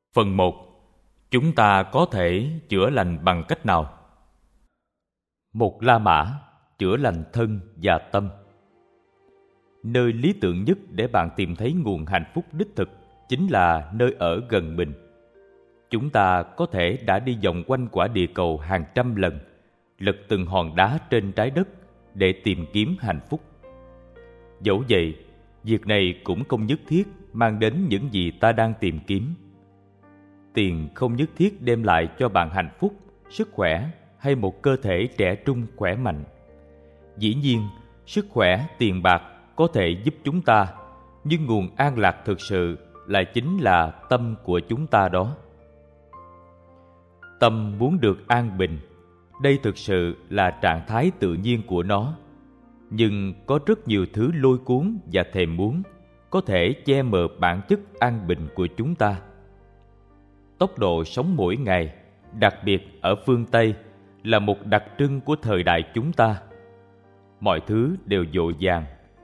Phần 1. Chúng ta có thể chữa lành bằng cách nào? Một La Mã chữa lành thân và tâm. Nơi lý tưởng nhất để bạn tìm thấy nguồn hạnh phúc đích thực chính là nơi ở gần mình. Chúng ta có thể đã đi vòng quanh quả địa cầu hàng trăm lần, lật từng hòn đá trên trái đất để tìm kiếm hạnh phúc. Dẫu vậy, việc này cũng không nhất thiết mang đến những gì ta đang tìm kiếm. Tiền không nhất thiết đem lại cho bạn hạnh phúc, sức khỏe hay một cơ thể trẻ trung khỏe mạnh. Dĩ nhiên, sức khỏe, tiền bạc có thể giúp chúng ta, nhưng nguồn an lạc thực sự chính là tâm của chúng ta đó. Tâm muốn được an bình, đây thực sự là trạng thái tự nhiên của nó. Nhưng có rất nhiều thứ lôi cuốn và thèm muốn có thể che mờ bản chất an bình của chúng ta. Tốc độ sống mỗi ngày, đặc biệt ở phương Tây, là một đặc trưng của thời đại chúng ta. Mọi thứ đều vội vàng.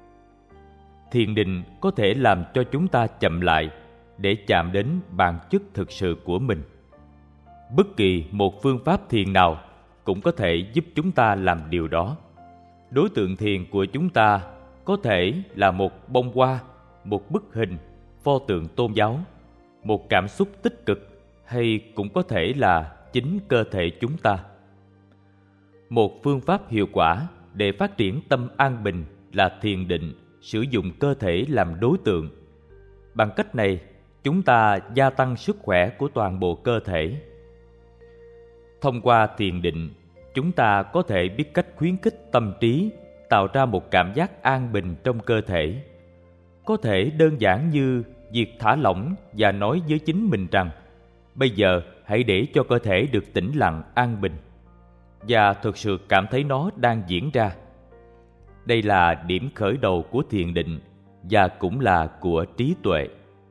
Thiền định có thể làm cho chúng ta chậm lại để chạm đến bản chất thực sự của mình. Bất kỳ một phương pháp thiền nào cũng có thể giúp chúng ta làm điều đó. Đối tượng thiền của chúng ta có thể là một bông hoa, một bức hình, pho tượng tôn giáo, một cảm xúc tích cực, hay cũng có thể là chính cơ thể chúng ta. Một phương pháp hiệu quả để phát triển tâm an bình là thiền định sử dụng cơ thể làm đối tượng. Bằng cách này, chúng ta gia tăng sức khỏe của toàn bộ cơ thể. Thông qua thiền định, chúng ta có thể biết cách khuyến khích tâm trí tạo ra một cảm giác an bình trong cơ thể. Có thể đơn giản như việc thả lỏng và nói với chính mình rằng bây giờ hãy để cho cơ thể được tĩnh lặng an bình, và thực sự cảm thấy nó đang diễn ra. Đây là điểm khởi đầu của thiền định và cũng là của trí tuệ.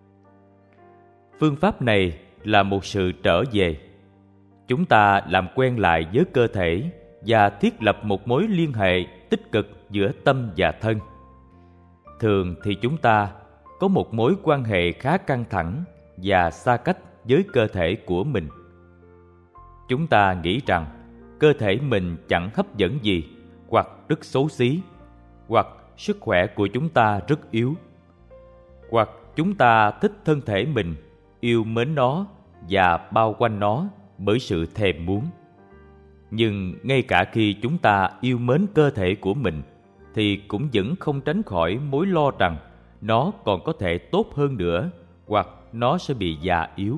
Phương pháp này là một sự trở về. Chúng ta làm quen lại với cơ thể và thiết lập một mối liên hệ tích cực giữa tâm và thân. Thường thì chúng ta có một mối quan hệ khá căng thẳng và xa cách với cơ thể của mình. Chúng ta nghĩ rằng cơ thể mình chẳng hấp dẫn gì, hoặc rất xấu xí, hoặc sức khỏe của chúng ta rất yếu, hoặc chúng ta thích thân thể mình, yêu mến nó và bao quanh nó bởi sự thèm muốn. Nhưng ngay cả khi chúng ta yêu mến cơ thể của mình thì cũng vẫn không tránh khỏi mối lo rằng nó còn có thể tốt hơn nữa, hoặc nó sẽ bị già yếu.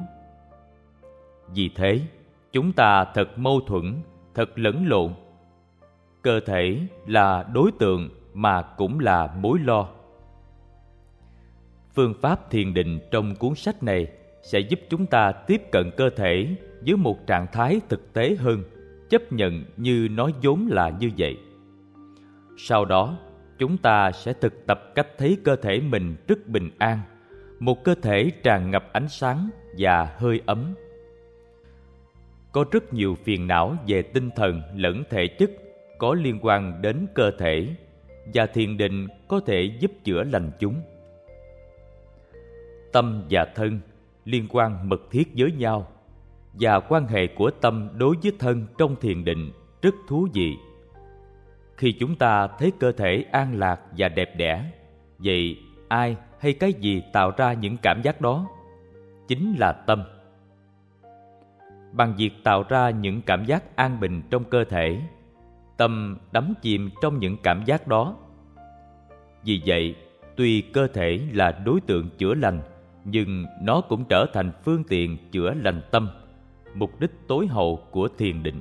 Vì thế, chúng ta thật mâu thuẫn, thật lẫn lộn. Cơ thể là đối tượng mà cũng là mối lo. Phương pháp thiền định trong cuốn sách này sẽ giúp chúng ta tiếp cận cơ thể với một trạng thái thực tế hơn, chấp nhận như nó vốn là như vậy. Sau đó, chúng ta sẽ thực tập cách thấy cơ thể mình rất bình an, một cơ thể tràn ngập ánh sáng và hơi ấm. Có rất nhiều phiền não về tinh thần lẫn thể chất có liên quan đến cơ thể, và thiền định có thể giúp chữa lành chúng. Tâm và thân liên quan mật thiết với nhau, và quan hệ của tâm đối với thân trong thiền định rất thú vị. Khi chúng ta thấy cơ thể an lạc và đẹp đẽ, vậy ai hay cái gì tạo ra những cảm giác đó? Chính là tâm. Bằng việc tạo ra những cảm giác an bình trong cơ thể, tâm đắm chìm trong những cảm giác đó. Vì vậy, tuy cơ thể là đối tượng chữa lành, nhưng nó cũng trở thành phương tiện chữa lành tâm, mục đích tối hậu của thiền định.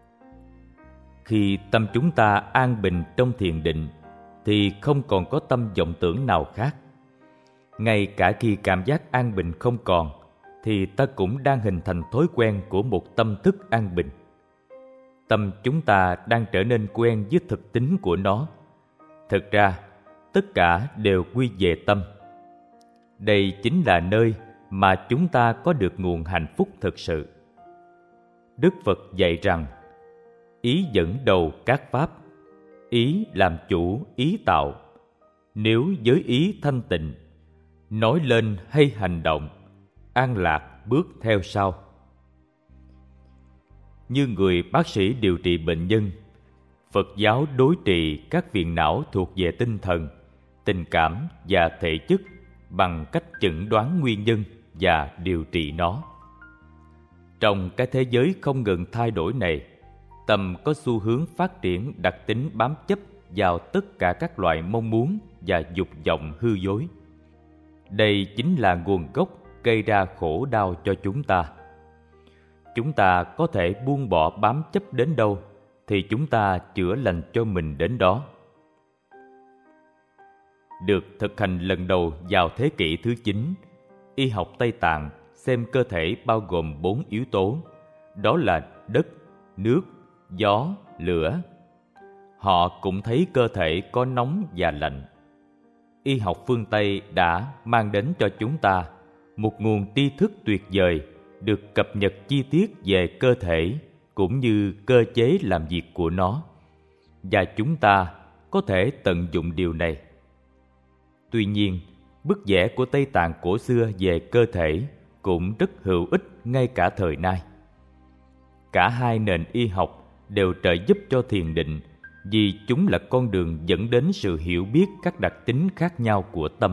Khi tâm chúng ta an bình trong thiền định, thì không còn có tâm vọng tưởng nào khác. Ngay cả khi cảm giác an bình không còn, thì ta cũng đang hình thành thói quen của một tâm thức an bình. Tâm chúng ta đang trở nên quen với thực tính của nó. Thực ra, tất cả đều quy về tâm. Đây chính là nơi mà chúng ta có được nguồn hạnh phúc thực sự. Đức Phật dạy rằng, ý dẫn đầu các pháp, ý làm chủ ý tạo. Nếu với ý thanh tịnh, nói lên hay hành động, an lạc bước theo sau. Như người bác sĩ điều trị bệnh nhân, Phật giáo đối trị các phiền não thuộc về tinh thần, tình cảm và thể chất bằng cách chẩn đoán nguyên nhân và điều trị nó. Trong cái thế giới không ngừng thay đổi này, tâm có xu hướng phát triển đặc tính bám chấp vào tất cả các loại mong muốn và dục vọng hư dối. Đây chính là nguồn gốc gây ra khổ đau cho chúng ta. Chúng ta có thể buông bỏ bám chấp đến đâu thì chúng ta chữa lành cho mình đến đó. Được thực hành lần đầu vào thế kỷ thứ 9, y học Tây Tạng xem cơ thể bao gồm 4 yếu tố, đó là đất, nước, gió, lửa. Họ cũng thấy cơ thể có nóng và lạnh. Y học phương Tây đã mang đến cho chúng ta một nguồn tri thức tuyệt vời, được cập nhật chi tiết về cơ thể cũng như cơ chế làm việc của nó, và chúng ta có thể tận dụng điều này. Tuy nhiên, bức vẽ của Tây Tạng cổ xưa về cơ thể cũng rất hữu ích ngay cả thời nay. Cả hai nền y học đều trợ giúp cho thiền định, vì chúng là con đường dẫn đến sự hiểu biết các đặc tính khác nhau của tâm.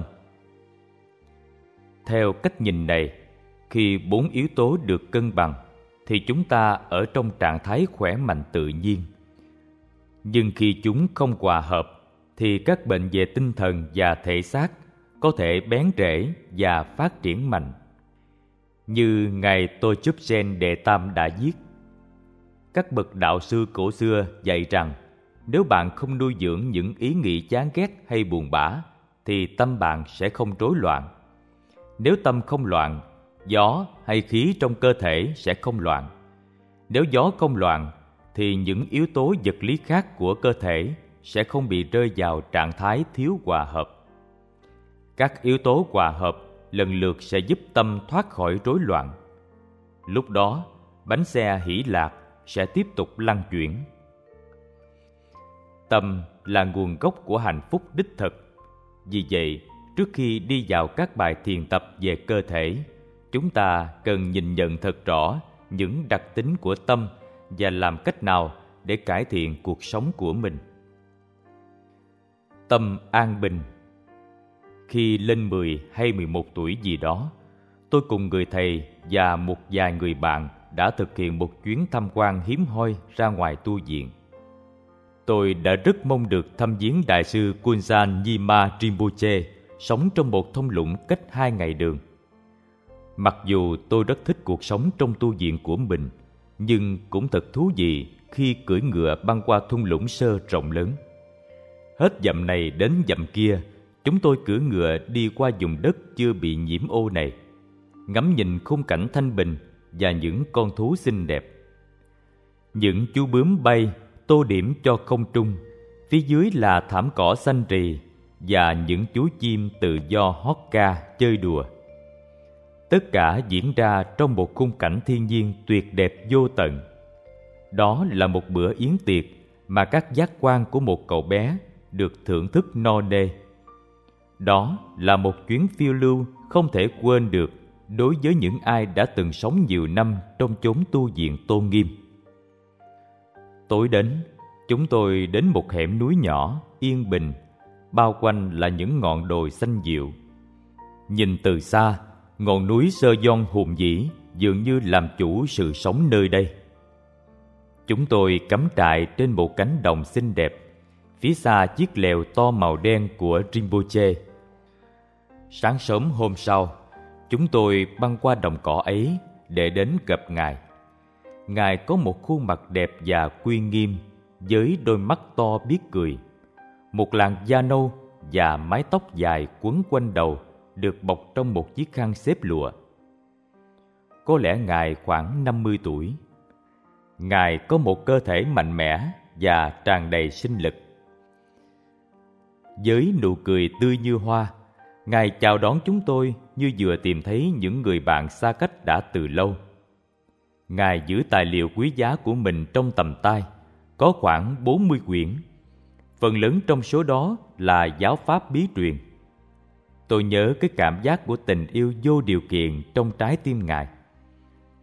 Theo cách nhìn này, khi 4 yếu tố được cân bằng, thì chúng ta ở trong trạng thái khỏe mạnh tự nhiên. Nhưng khi chúng không hòa hợp, thì các bệnh về tinh thần và thể xác có thể bén rễ và phát triển mạnh. Như Ngài Tô-chúp-sen Đệ Tam đã viết, các bậc đạo sư cổ xưa dạy rằng nếu bạn không nuôi dưỡng những ý nghĩ chán ghét hay buồn bã, thì tâm bạn sẽ không rối loạn. Nếu tâm không loạn, gió hay khí trong cơ thể sẽ không loạn. Nếu gió không loạn, thì những yếu tố vật lý khác của cơ thể sẽ không bị rơi vào trạng thái thiếu hòa hợp. Các yếu tố hòa hợp lần lượt sẽ giúp tâm thoát khỏi rối loạn. Lúc đó, bánh xe hỷ lạc sẽ tiếp tục lăn chuyển. Tâm là nguồn gốc của hạnh phúc đích thực. Vì vậy, trước khi đi vào các bài thiền tập về cơ thể, chúng ta cần nhìn nhận thật rõ những đặc tính của tâm và làm cách nào để cải thiện cuộc sống của mình. Tâm an bình. Khi lên 10 hay 11 tuổi gì đó, tôi cùng người thầy và một vài người bạn đã thực hiện một chuyến tham quan hiếm hoi ra ngoài tu viện. Tôi đã rất mong được thăm viếng Đại sư Kunsan Nyima Rinpoche sống trong một thung lũng cách 2 ngày đường. Mặc dù tôi rất thích cuộc sống trong tu viện của mình, nhưng cũng thật thú vị khi cưỡi ngựa băng qua thung lũng sơ rộng lớn. Hết dặm này đến dặm kia, chúng tôi cưỡi ngựa đi qua vùng đất chưa bị nhiễm ô này, ngắm nhìn khung cảnh thanh bình và những con thú xinh đẹp. Những chú bướm bay tô điểm cho không trung, phía dưới là thảm cỏ xanh rì và những chú chim tự do hót ca chơi đùa. Tất cả diễn ra trong một khung cảnh thiên nhiên tuyệt đẹp vô tận. Đó là một bữa yến tiệc mà các giác quan của một cậu bé được thưởng thức no nê. Đó là một chuyến phiêu lưu không thể quên được đối với những ai đã từng sống nhiều năm trong chốn tu viện tôn nghiêm. Tối đến, chúng tôi đến một hẻm núi nhỏ, yên bình, bao quanh là những ngọn đồi xanh dịu. Nhìn từ xa, ngọn núi Sơ Gion hùng vĩ dường như làm chủ sự sống nơi đây. Chúng tôi cắm trại trên một cánh đồng xinh đẹp, phía xa chiếc lều to màu đen của Rinpoche. Sáng sớm hôm sau, chúng tôi băng qua đồng cỏ ấy để đến gặp Ngài. Ngài có một khuôn mặt đẹp và uy nghiêm, với đôi mắt to biết cười, một làn da nâu và mái tóc dài quấn quanh đầu, được bọc trong một chiếc khăn xếp lụa. Có lẽ Ngài khoảng 50 tuổi. Ngài có một cơ thể mạnh mẽ và tràn đầy sinh lực. Với nụ cười tươi như hoa, Ngài chào đón chúng tôi như vừa tìm thấy những người bạn xa cách đã từ lâu. Ngài giữ tài liệu quý giá của mình trong tầm tay, có khoảng 40 quyển. Phần lớn trong số đó là giáo pháp bí truyền. Tôi nhớ cái cảm giác của tình yêu vô điều kiện trong trái tim Ngài.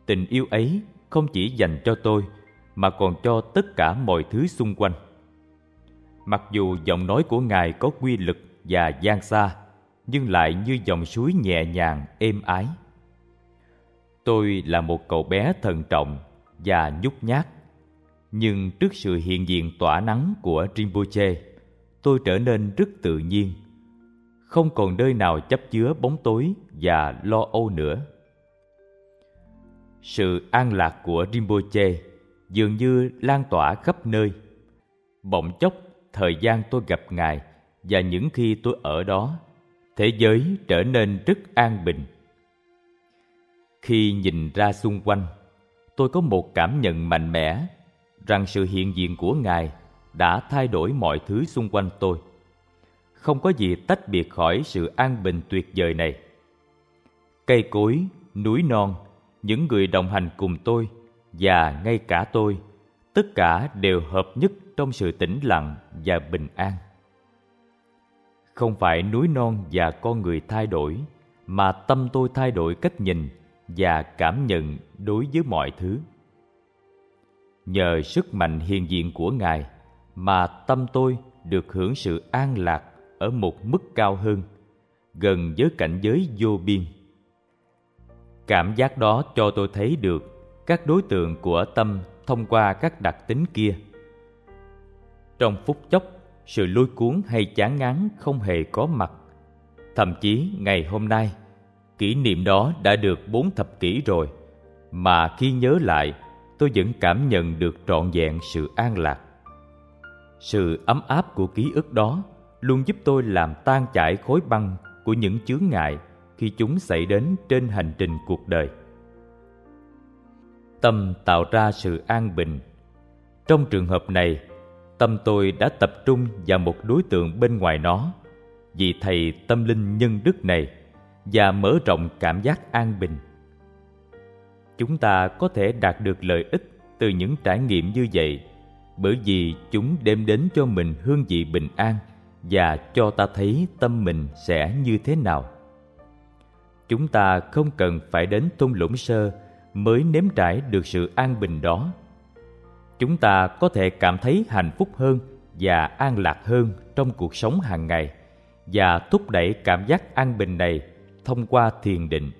Tình yêu ấy không chỉ dành cho tôi mà còn cho tất cả mọi thứ xung quanh. Mặc dù giọng nói của Ngài có quy lực và gian xa, nhưng lại như dòng suối nhẹ nhàng êm ái. Tôi là một cậu bé thận trọng và nhút nhát, nhưng trước sự hiện diện tỏa nắng của Rinpoche, tôi trở nên rất tự nhiên, không còn nơi nào chấp chứa bóng tối và lo âu nữa. Sự an lạc của Rinpoche dường như lan tỏa khắp nơi. Bỗng chốc, thời gian tôi gặp Ngài và những khi tôi ở đó, thế giới trở nên rất an bình. Khi nhìn ra xung quanh, tôi có một cảm nhận mạnh mẽ rằng sự hiện diện của Ngài đã thay đổi mọi thứ xung quanh tôi. Không có gì tách biệt khỏi sự an bình tuyệt vời này. Cây cối, núi non, những người đồng hành cùng tôi và ngay cả tôi, tất cả đều hợp nhất trong sự tĩnh lặng và bình an. Không phải núi non và con người thay đổi, mà tâm tôi thay đổi cách nhìn và cảm nhận đối với mọi thứ. Nhờ sức mạnh hiện diện của Ngài mà tâm tôi được hưởng sự an lạc ở một mức cao hơn, gần với cảnh giới vô biên. Cảm giác đó cho tôi thấy được các đối tượng của tâm thông qua các đặc tính kia. Trong phút chốc, sự lôi cuốn hay chán ngán không hề có mặt. Thậm chí ngày hôm nay, kỷ niệm đó đã được 4 thập kỷ rồi, mà khi nhớ lại, tôi vẫn cảm nhận được trọn vẹn sự an lạc. Sự ấm áp của ký ức đó luôn giúp tôi làm tan chảy khối băng của những chướng ngại khi chúng xảy đến trên hành trình cuộc đời. Tâm tạo ra sự an bình. Trong trường hợp này, tâm tôi đã tập trung vào một đối tượng bên ngoài nó, vị thầy tâm linh nhân đức này, và mở rộng cảm giác an bình. Chúng ta có thể đạt được lợi ích từ những trải nghiệm như vậy, bởi vì chúng đem đến cho mình hương vị bình an và cho ta thấy tâm mình sẽ như thế nào. Chúng ta không cần phải đến thung lũng sơ mới nếm trải được sự an bình đó. Chúng ta có thể cảm thấy hạnh phúc hơn và an lạc hơn trong cuộc sống hàng ngày và thúc đẩy cảm giác an bình này thông qua thiền định.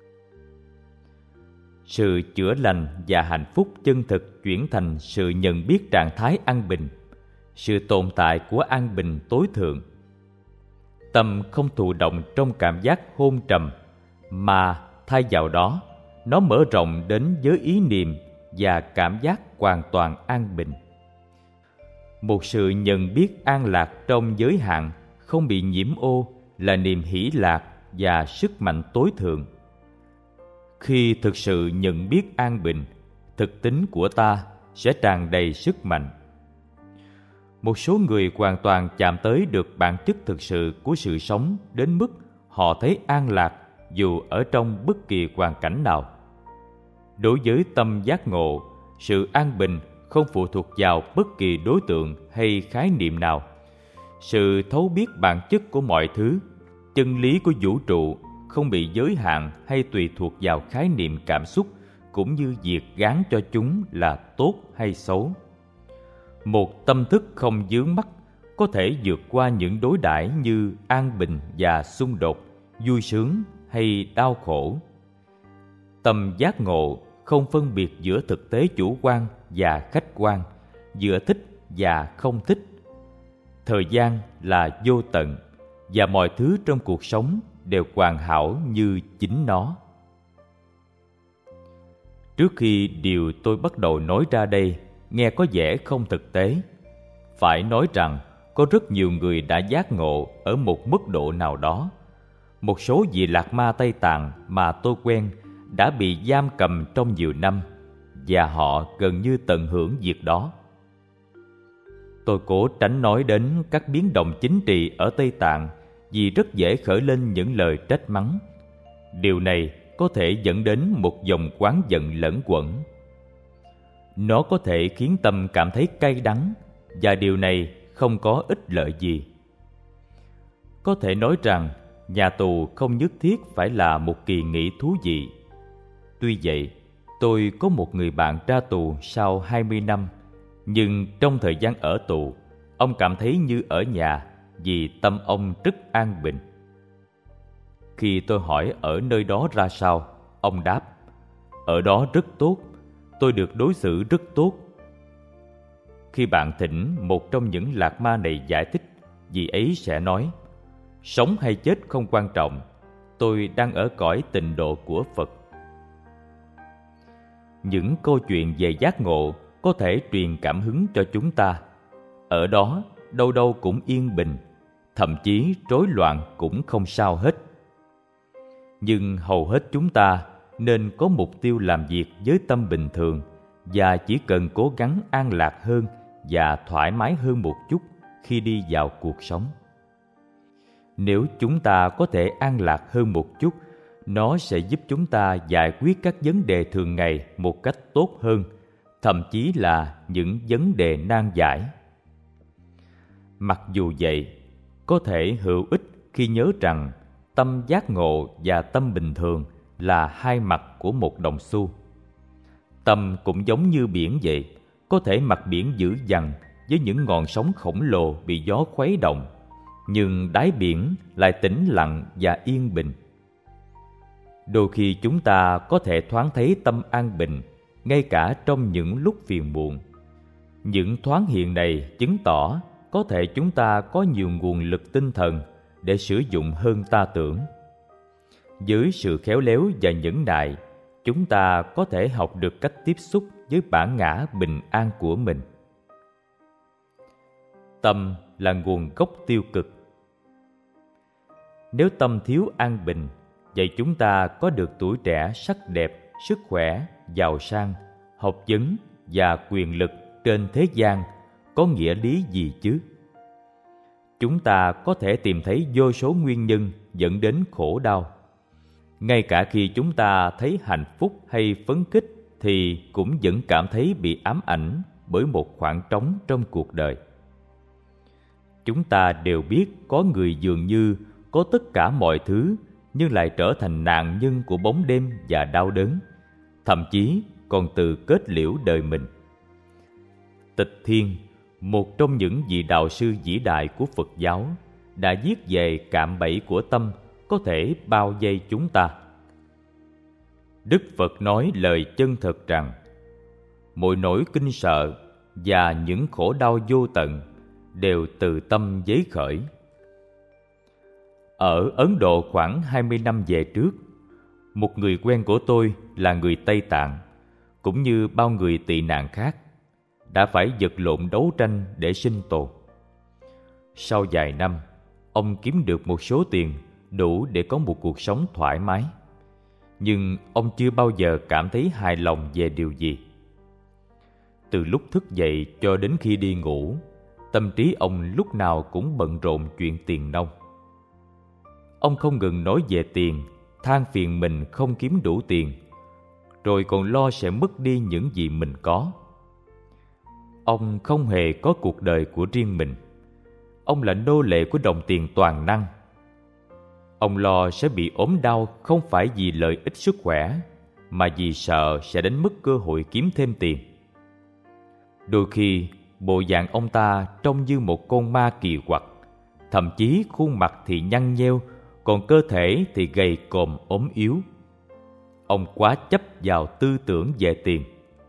Sự chữa lành và hạnh phúc chân thực chuyển thành sự nhận biết trạng thái an bình, sự tồn tại của an bình tối thượng. Tâm không thụ động trong cảm giác hôn trầm, mà thay vào đó, nó mở rộng đến với ý niệm và cảm giác hoàn toàn an bình. Một sự nhận biết an lạc trong giới hạn, không bị nhiễm ô, là niềm hỷ lạc và sức mạnh tối thượng. Khi thực sự nhận biết an bình, thực tính của ta sẽ tràn đầy sức mạnh. Một số người hoàn toàn chạm tới được bản chất thực sự của sự sống đến mức họ thấy an lạc dù ở trong bất kỳ hoàn cảnh nào. Đối với tâm giác ngộ, sự an bình không phụ thuộc vào bất kỳ đối tượng hay khái niệm nào. Sự thấu biết bản chất của mọi thứ, chân lý của vũ trụ không bị giới hạn hay tùy thuộc vào khái niệm cảm xúc, cũng như việc gán cho chúng là tốt hay xấu. Một tâm thức không vướng mắc có thể vượt qua những đối đãi như an bình và xung đột, vui sướng hay đau khổ. Tâm giác ngộ không phân biệt giữa thực tế chủ quan và khách quan, giữa thích và không thích. Thời gian là vô tận, và mọi thứ trong cuộc sống đều hoàn hảo như chính nó. Trước khi điều tôi bắt đầu nói ra đây nghe có vẻ không thực tế, phải nói rằng có rất nhiều người đã giác ngộ ở một mức độ nào đó. Một số vị lạc ma Tây Tạng mà tôi quen đã bị giam cầm trong nhiều năm, và họ gần như tận hưởng việc đó. Tôi cố tránh nói đến các biến động chính trị ở Tây Tạng vì rất dễ khởi lên những lời trách mắng. Điều này có thể dẫn đến một dòng oán giận lẫn quẩn. Nó có thể khiến tâm cảm thấy cay đắng, và điều này không có ích lợi gì. Có thể nói rằng nhà tù không nhất thiết phải là một kỳ nghỉ thú vị. Tuy vậy, Tôi có một người bạn ra tù sau 20 năm, nhưng trong thời gian ở tù, ông cảm thấy như ở nhà vì tâm ông rất an bình. Khi tôi hỏi ở nơi đó ra sao, ông đáp: ở đó rất tốt, tôi được đối xử rất tốt. Khi bạn thỉnh một trong những lạc ma này giải thích, vị ấy sẽ nói: sống hay chết không quan trọng, tôi đang ở cõi tịnh độ của Phật. Những câu chuyện về giác ngộ có thể truyền cảm hứng cho chúng ta. Ở đó, đâu đâu cũng yên bình, thậm chí rối loạn cũng không sao hết. Nhưng hầu hết chúng ta nên có mục tiêu làm việc với tâm bình thường và chỉ cần cố gắng an lạc hơn và thoải mái hơn một chút khi đi vào cuộc sống. Nếu chúng ta có thể an lạc hơn một chút, nó sẽ giúp chúng ta giải quyết các vấn đề thường ngày một cách tốt hơn, thậm chí là những vấn đề nan giải. Mặc dù vậy, có thể hữu ích khi nhớ rằng tâm giác ngộ và tâm bình thường là hai mặt của một đồng xu. Tâm cũng giống như biển vậy, có thể mặt biển dữ dằn với những ngọn sóng khổng lồ bị gió khuấy động, nhưng đáy biển lại tĩnh lặng và yên bình. Đôi khi chúng ta có thể thoáng thấy tâm an bình ngay cả trong những lúc phiền muộn. Những thoáng hiện này chứng tỏ có thể chúng ta có nhiều nguồn lực tinh thần để sử dụng hơn ta tưởng. Với sự khéo léo và nhẫn nại, chúng ta có thể học được cách tiếp xúc với bản ngã bình an của mình. Tâm là nguồn gốc tiêu cực. Nếu tâm thiếu an bình, vậy chúng ta có được tuổi trẻ sắc đẹp, sức khỏe, giàu sang, học vấn và quyền lực trên thế gian có nghĩa lý gì chứ? Chúng ta có thể tìm thấy vô số nguyên nhân dẫn đến khổ đau. Ngay cả khi chúng ta thấy hạnh phúc hay phấn khích thì cũng vẫn cảm thấy bị ám ảnh bởi một khoảng trống trong cuộc đời. Chúng ta đều biết có người dường như có tất cả mọi thứ nhưng lại trở thành nạn nhân của bóng đêm và đau đớn, thậm chí còn tự kết liễu đời mình. Tịch Thiên, một trong những vị đạo sư vĩ đại của Phật giáo, đã viết về cạm bẫy của tâm có thể bao vây chúng ta. Đức Phật nói lời chân thật rằng: mọi nỗi kinh sợ và những khổ đau vô tận đều từ tâm giấy khởi. Ở Ấn Độ khoảng 20 năm về trước, một người quen của tôi là người Tây Tạng, cũng như bao người tị nạn khác, đã phải vật lộn đấu tranh để sinh tồn. Sau vài năm, ông kiếm được một số tiền đủ để có một cuộc sống thoải mái. Nhưng ông chưa bao giờ cảm thấy hài lòng về điều gì. Từ lúc thức dậy cho đến khi đi ngủ, tâm trí ông lúc nào cũng bận rộn chuyện tiền nong. Ông không ngừng nói về tiền, than phiền mình không kiếm đủ tiền, rồi còn lo sẽ mất đi những gì mình có. Ông không hề có cuộc đời của riêng mình. Ông là nô lệ của đồng tiền toàn năng. Ông lo sẽ bị ốm đau không phải vì lợi ích sức khỏe, mà vì sợ sẽ đánh mất cơ hội kiếm thêm tiền. Đôi khi, bộ dạng ông ta trông như một con ma kỳ quặc, thậm chí khuôn mặt thì nhăn nheo, còn cơ thể thì gầy còm ốm yếu. Ông quá chấp vào tư tưởng về tiền.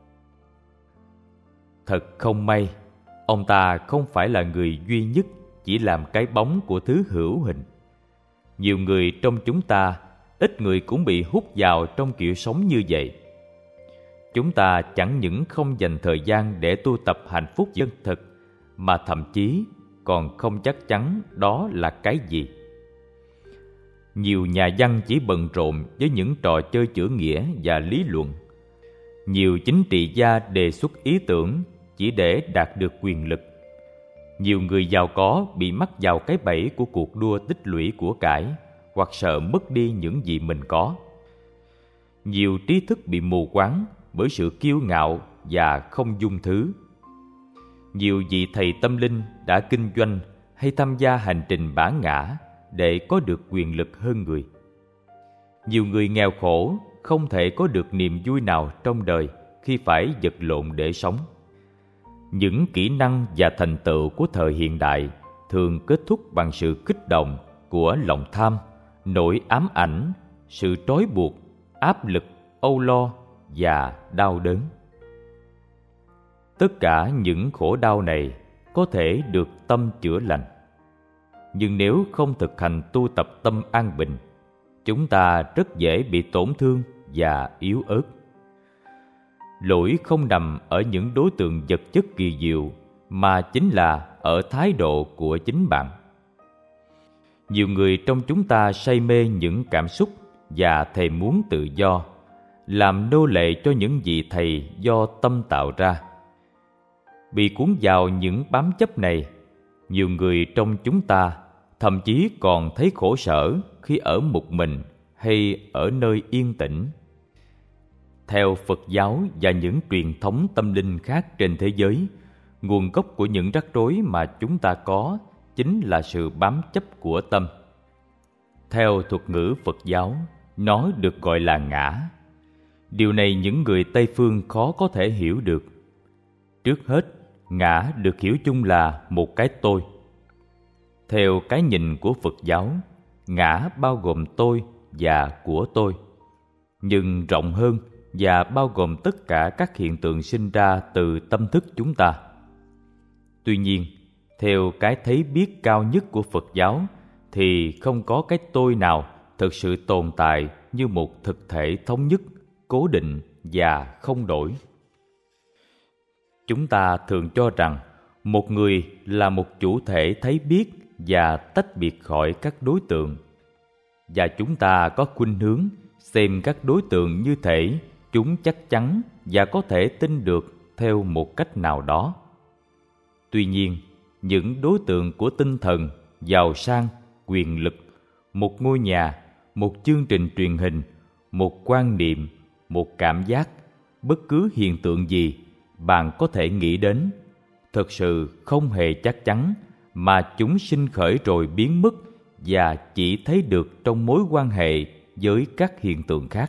Thật không may, ông ta không phải là người duy nhất chỉ làm cái bóng của thứ hữu hình. Nhiều người trong chúng ta, ít người cũng bị hút vào trong kiểu sống như vậy. Chúng ta chẳng những không dành thời gian để tu tập hạnh phúc chân thực, mà thậm chí còn không chắc chắn đó là cái gì. Nhiều nhà văn chỉ bận rộn với những trò chơi chữ nghĩa và lý luận. Nhiều chính trị gia đề xuất ý tưởng chỉ để đạt được quyền lực. Nhiều người giàu có bị mắc vào cái bẫy của cuộc đua tích lũy của cải, hoặc sợ mất đi những gì mình có. Nhiều trí thức bị mù quáng bởi sự kiêu ngạo và không dung thứ. Nhiều vị thầy tâm linh đã kinh doanh hay tham gia hành trình bản ngã để có được quyền lực hơn người. Nhiều người nghèo khổ không thể có được niềm vui nào trong đời khi phải vật lộn để sống. Những kỹ năng và thành tựu của thời hiện đại thường kết thúc bằng sự kích động của lòng tham, nỗi ám ảnh, sự trói buộc, áp lực, âu lo và đau đớn. Tất cả những khổ đau này có thể được tâm chữa lành. Nhưng nếu không thực hành tu tập tâm an bình, chúng ta rất dễ bị tổn thương và yếu ớt. Lỗi không nằm ở những đối tượng vật chất kỳ diệu, mà chính là ở thái độ của chính bạn. Nhiều người trong chúng ta say mê những cảm xúc và thèm muốn tự do, làm nô lệ cho những vị thầy do tâm tạo ra. Bị cuốn vào những bám chấp này, nhiều người trong chúng ta thậm chí còn thấy khổ sở khi ở một mình hay ở nơi yên tĩnh. Theo Phật giáo và những truyền thống tâm linh khác trên thế giới, nguồn gốc của những rắc rối mà chúng ta có chính là sự bám chấp của tâm. Theo thuật ngữ Phật giáo, nó được gọi là ngã. Điều này những người Tây phương khó có thể hiểu được. Trước hết, ngã được hiểu chung là một cái tôi. Theo cái nhìn của Phật giáo, ngã bao gồm tôi và của tôi, nhưng rộng hơn và bao gồm tất cả các hiện tượng sinh ra từ tâm thức chúng ta. Tuy nhiên, theo cái thấy biết cao nhất của Phật giáo, thì không có cái tôi nào thực sự tồn tại như một thực thể thống nhất, cố định và không đổi. Chúng ta thường cho rằng một người là một chủ thể thấy biết và tách biệt khỏi các đối tượng, và chúng ta có khuynh hướng xem các đối tượng như thể chúng chắc chắn và có thể tin được theo một cách nào đó. Tuy nhiên, những đối tượng của tinh thần, giàu sang, quyền lực, một ngôi nhà, một chương trình truyền hình, một quan niệm, một cảm giác, bất cứ hiện tượng gì bạn có thể nghĩ đến, thực sự không hề chắc chắn, mà chúng sinh khởi rồi biến mất và chỉ thấy được trong mối quan hệ với các hiện tượng khác.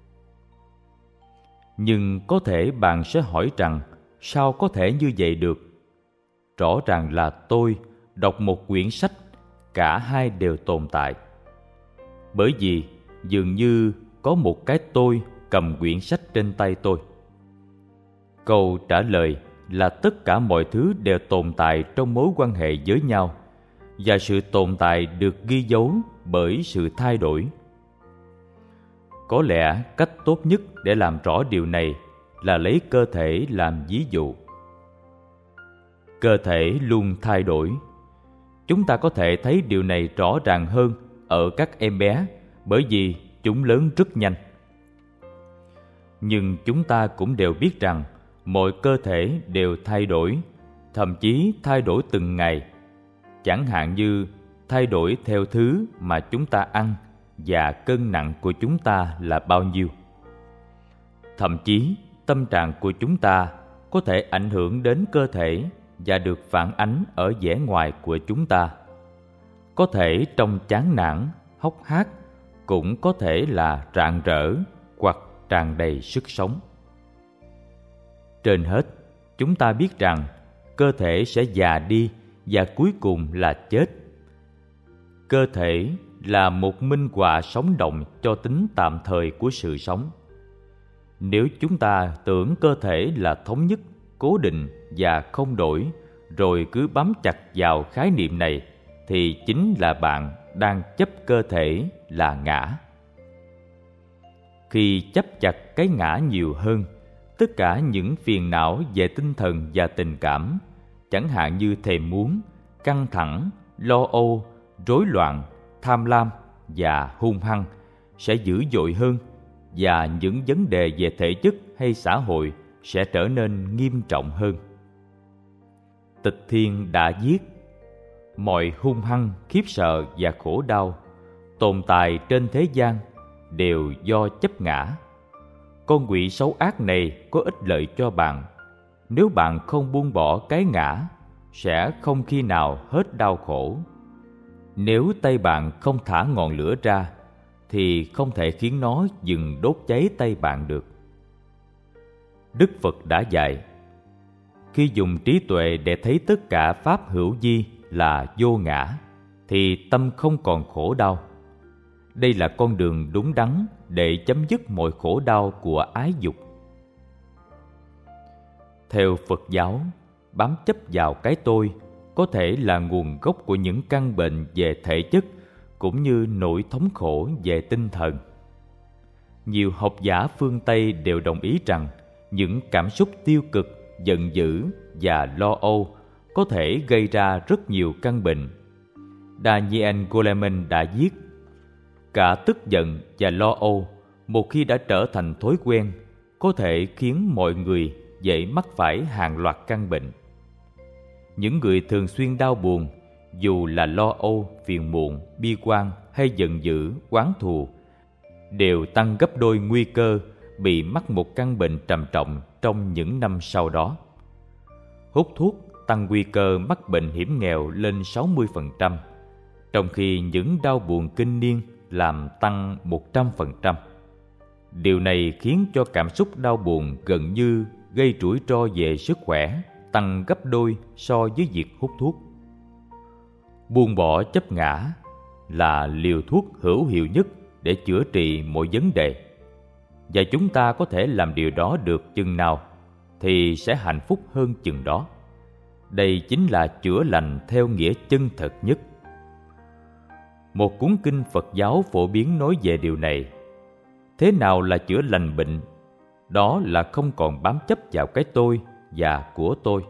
Nhưng có thể bạn sẽ hỏi rằng sao có thể như vậy được? Rõ ràng là tôi đọc một quyển sách, cả hai đều tồn tại. Bởi vì dường như có một cái tôi cầm quyển sách trên tay tôi. Câu trả lời là tất cả mọi thứ đều tồn tại trong mối quan hệ với nhau, và sự tồn tại được ghi dấu bởi sự thay đổi. Có lẽ cách tốt nhất để làm rõ điều này là lấy cơ thể làm ví dụ. Cơ thể luôn thay đổi. Chúng ta có thể thấy điều này rõ ràng hơn ở các em bé, bởi vì chúng lớn rất nhanh. Nhưng chúng ta cũng đều biết rằng mọi cơ thể đều thay đổi, thậm chí thay đổi từng ngày. Chẳng hạn như thay đổi theo thứ mà chúng ta ăn và cân nặng của chúng ta là bao nhiêu. Thậm chí tâm trạng của chúng ta có thể ảnh hưởng đến cơ thể và được phản ánh ở vẻ ngoài của chúng ta. Có thể trông chán nản, hốc hác, cũng có thể là rạng rỡ hoặc tràn đầy sức sống. Trên hết, chúng ta biết rằng cơ thể sẽ già đi và cuối cùng là chết. Cơ thể là một minh họa sống động cho tính tạm thời của sự sống. Nếu chúng ta tưởng cơ thể là thống nhất, cố định và không đổi, rồi cứ bám chặt vào khái niệm này, thì chính là bạn đang chấp cơ thể là ngã. Khi chấp chặt cái ngã nhiều hơn, tất cả những phiền não về tinh thần và tình cảm, chẳng hạn như thèm muốn, căng thẳng, lo âu, rối loạn, tham lam và hung hăng, sẽ dữ dội hơn, và những vấn đề về thể chất hay xã hội sẽ trở nên nghiêm trọng hơn. Tịch Thiên đã viết: mọi hung hăng, khiếp sợ và khổ đau tồn tại trên thế gian đều do chấp ngã. Con quỷ xấu ác này có ích lợi cho bạn. Nếu bạn không buông bỏ cái ngã, sẽ không khi nào hết đau khổ. Nếu tay bạn không thả ngọn lửa ra, thì không thể khiến nó dừng đốt cháy tay bạn được. Đức Phật đã dạy, khi dùng trí tuệ để thấy tất cả pháp hữu vi là vô ngã, thì tâm không còn khổ đau. Đây là con đường đúng đắn để chấm dứt mọi khổ đau của ái dục. Theo Phật giáo, bám chấp vào cái tôi có thể là nguồn gốc của những căn bệnh về thể chất cũng như nỗi thống khổ về tinh thần. Nhiều học giả phương Tây đều đồng ý rằng những cảm xúc tiêu cực, giận dữ và lo âu có thể gây ra rất nhiều căn bệnh. Daniel Goleman đã viết, cả tức giận và lo âu một khi đã trở thành thói quen có thể khiến mọi người dễ mắc phải hàng loạt căn bệnh. Những người thường xuyên đau buồn, dù là lo âu, phiền muộn, bi quan hay giận dữ, oán thù, đều tăng gấp đôi nguy cơ bị mắc một căn bệnh trầm trọng trong những năm sau đó. Hút thuốc tăng nguy cơ mắc bệnh hiểm nghèo lên 60%, trong khi những đau buồn kinh niên làm tăng 100%. Điều này khiến cho cảm xúc đau buồn gần như gây rủi ro về sức khỏe, tăng gấp đôi so với việc hút thuốc. Buông bỏ chấp ngã là liều thuốc hữu hiệu nhất để chữa trị mọi vấn đề. Và chúng ta có thể làm điều đó được chừng nào thì sẽ hạnh phúc hơn chừng đó. Đây chính là chữa lành theo nghĩa chân thật nhất. Một cuốn kinh Phật giáo phổ biến nói về điều này. Thế nào là chữa lành bệnh? Đó là không còn bám chấp vào cái tôi và của tôi.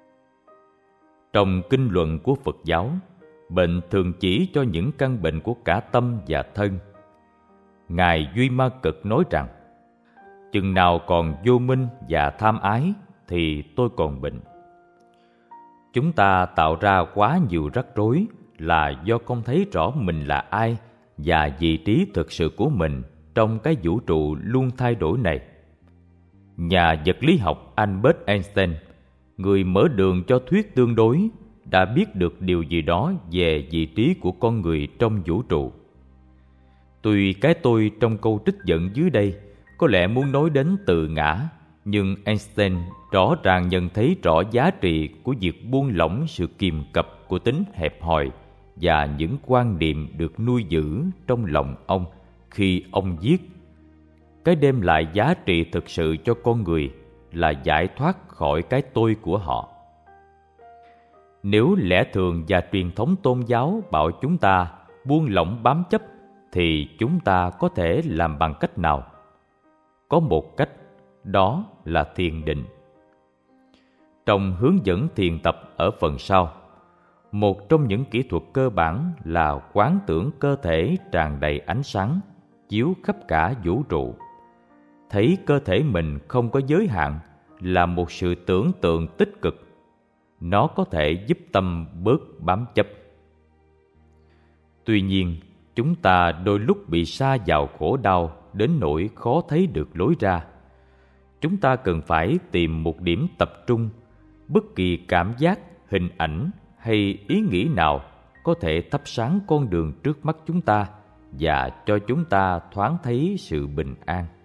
Trong kinh luận của Phật giáo, bệnh thường chỉ cho những căn bệnh của cả tâm và thân. Ngài Duy Ma Cực nói rằng, chừng nào còn vô minh và tham ái thì tôi còn bệnh. Chúng ta tạo ra quá nhiều rắc rối là do không thấy rõ mình là ai và vị trí thực sự của mình trong cái vũ trụ luôn thay đổi này. Nhà vật lý học Albert Einstein, người mở đường cho thuyết tương đối, đã biết được điều gì đó về vị trí của con người trong vũ trụ. Tuy cái tôi trong câu trích dẫn dưới đây có lẽ muốn nói đến tự ngã, nhưng Einstein rõ ràng nhận thấy rõ giá trị của việc buông lỏng sự kìm cặp của tính hẹp hòi và những quan niệm được nuôi giữ trong lòng ông khi ông viết: cái đem lại giá trị thực sự cho con người là giải thoát khỏi cái tôi của họ. Nếu lẽ thường và truyền thống tôn giáo bảo chúng ta buông lỏng bám chấp, thì chúng ta có thể làm bằng cách nào? Có một cách, đó là thiền định. Trong hướng dẫn thiền tập ở phần sau, một trong những kỹ thuật cơ bản là quán tưởng cơ thể tràn đầy ánh sáng, chiếu khắp cả vũ trụ. Thấy cơ thể mình không có giới hạn là một sự tưởng tượng tích cực. Nó có thể giúp tâm bớt bám chấp. Tuy nhiên, chúng ta đôi lúc bị sa vào khổ đau đến nỗi khó thấy được lối ra. Chúng ta cần phải tìm một điểm tập trung, bất kỳ cảm giác, hình ảnh hay ý nghĩ nào có thể thắp sáng con đường trước mắt chúng ta và cho chúng ta thoáng thấy sự bình an.